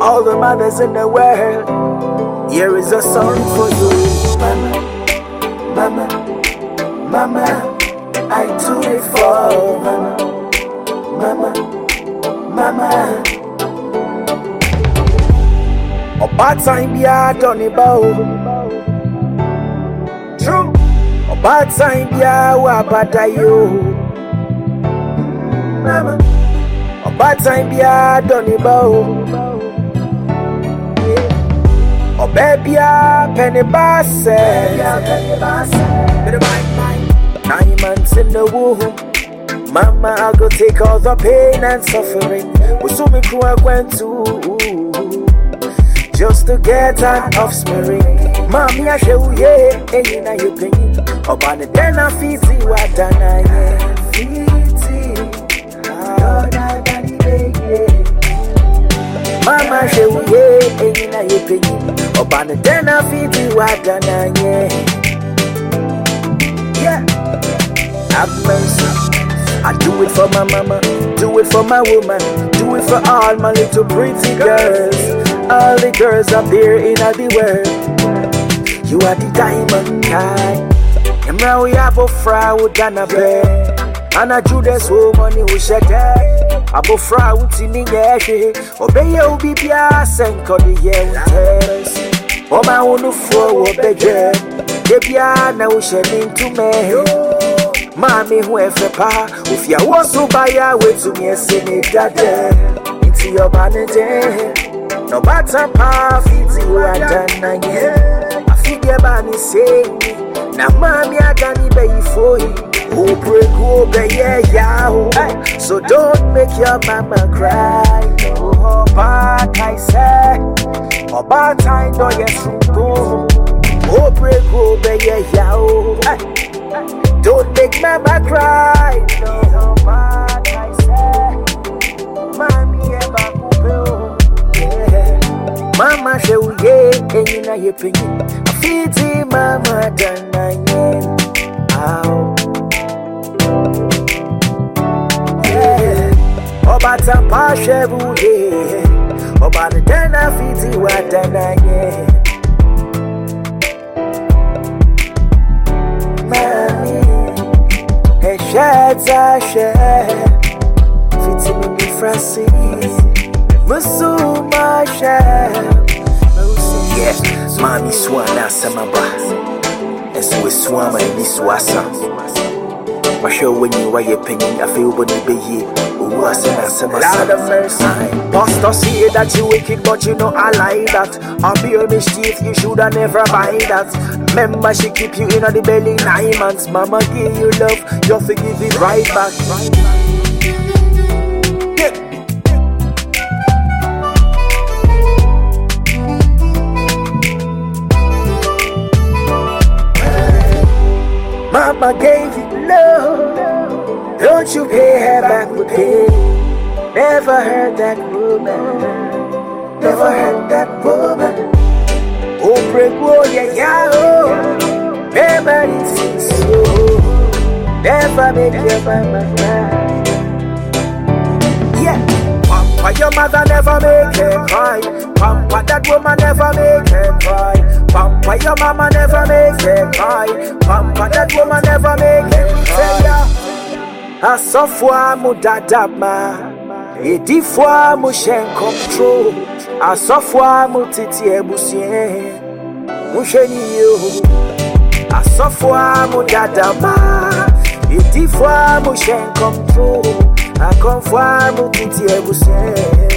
all the mothers in the world. Here is a song for you. Mama, mama, mama, I do it for mama, mama, mama. A bad time be a done about. True. A bad time be a wabada yo. Mama. A bad time be a done about. A baby a penny bass. 9 months in the womb. Mama, I go take all the pain and suffering. We saw me grow went to. Just to get an offspring. Mommy, I show you, ain't na you penny. About the den of Fiji, what done I Mama, show you, ain't na you penny. About the den of Fiji, what done I yeah. Have mercy. I do it for my mama, do it for my woman, do it for all my little pretty girls. All the girls up there in the world. You are the diamond kind. And now we have a frow than a bear. And a Judas woman who shed her. Abo frow in the air. Obey your BBS and call the year. Oh, my own for obey. Debia now shedding to me. Mommy, whoever pa, if you was so by your way to me, send it that into your vanity. No matter how easy you are done again. I feel your body saying, now mommy, I can't be for you. Oh, pray, go, yeah. So don't make your mama cry. Oh, bad, I say. Oh, bad time, don't get through. Oh, pray, go, yeah. Don't make mama cry. No, bad, I say. Mommy, Mama show ye, ain't na ye penny. I feed mama done again. Ow. Yeah. Obata pashebu ye. Obata dana feed what done again. Mommy, he sheds a share. Fitting in the Francis. Musuma share. Yes, mommy swana samaba. And so we swam and this wasa. I show when you are your penny, I feel when you be here. Lord of mercy. Pastor say that you wicked, but you know I like that. I'll be a mischief, you shoulda never buy that. Remember she keep you in the belly 9 months. Mama give you love, you have to give it right back. Mama gave you love, don't you pay her back with pain. Never heard that woman, never heard that woman. Oh, pray, oh, yeah, oh, never did so. Never make your mama cry. Yeah, Pampa, your mother never make her cry. Pampa, that woman never make her cry. Pampa, your mama never make her cry. Pampa, that woman never make her cry. Asofwa mu dadama, edifwa mu shen control. Asofwa mu titi ebusien, mu sheni yo. Asofwa mu dadama, edifwa mu shen control. Akonfwa mu titi ebusien.